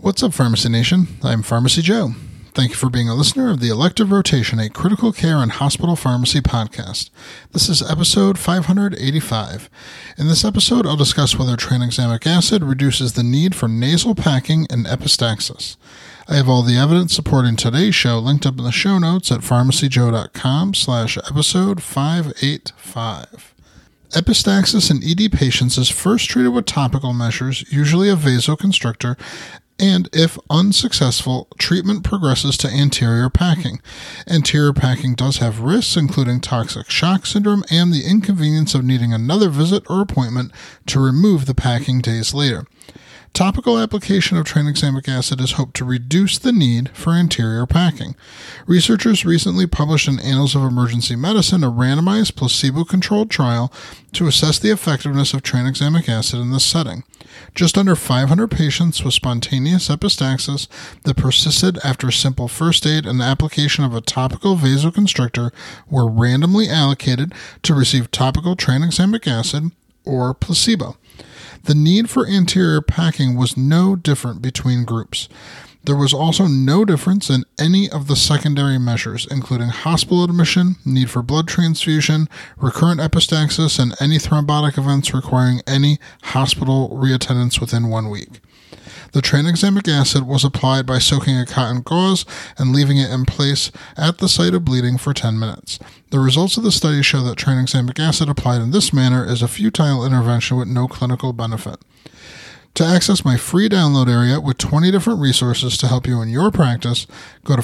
What's up, Pharmacy Nation? I'm Pharmacy Joe. Thank you for being a listener of the Elective Rotation, a critical care and hospital pharmacy podcast. This is episode 585. In this episode, I'll discuss whether tranexamic acid reduces the need for nasal packing and epistaxis. I have all the evidence supporting today's show linked up in the show notes at pharmacyjoe.com/episode 585. Epistaxis in ED patients is first treated with topical measures, usually a vasoconstrictor, and if unsuccessful, treatment progresses to anterior packing. Anterior packing does have risks, including toxic shock syndrome and the inconvenience of needing another visit or appointment to remove the packing days later. Topical application of tranexamic acid is hoped to reduce the need for anterior packing. Researchers recently published in Annals of Emergency Medicine a randomized placebo-controlled trial to assess the effectiveness of tranexamic acid in this setting. Just under 500 patients with spontaneous epistaxis that persisted after simple first aid and the application of a topical vasoconstrictor were randomly allocated to receive topical tranexamic acid or placebo. The need for anterior packing was no different between groups. There was also no difference in any of the secondary measures, including hospital admission, need for blood transfusion, recurrent epistaxis, and any thrombotic events requiring any hospital reattendance within 1 week. The tranexamic acid was applied by soaking a cotton gauze and leaving it in place at the site of bleeding for 10 minutes. The results of the study show that tranexamic acid applied in this manner is a futile intervention with no clinical benefit. To access my free download area with 20 different resources to help you in your practice, go to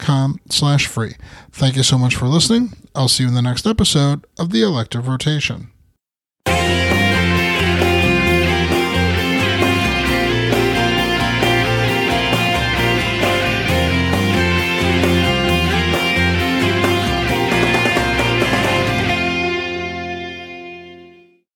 pharmacyjoe.com/free. Thank you so much for listening. I'll see you in the next episode of the Elective Rotation.